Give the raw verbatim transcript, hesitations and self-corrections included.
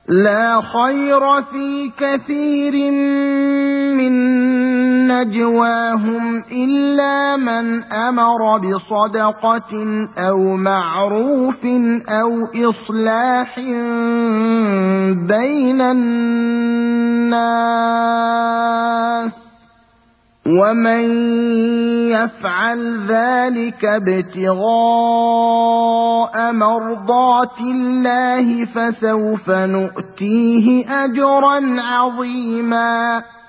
لا خير في كثير من نجواهم إلا من أمر بصدقة أو معروف أو إصلاح بين الناس، ومن يفعل ذلك ابتغاء مرضات الله فسوف نؤتيه أجرا عظيما.